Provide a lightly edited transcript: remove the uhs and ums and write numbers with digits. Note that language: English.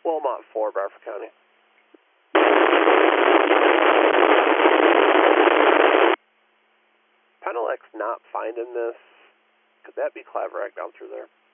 Wilmot 4, Bradford County. Penelec not finding this. Could that be Claverack down through there?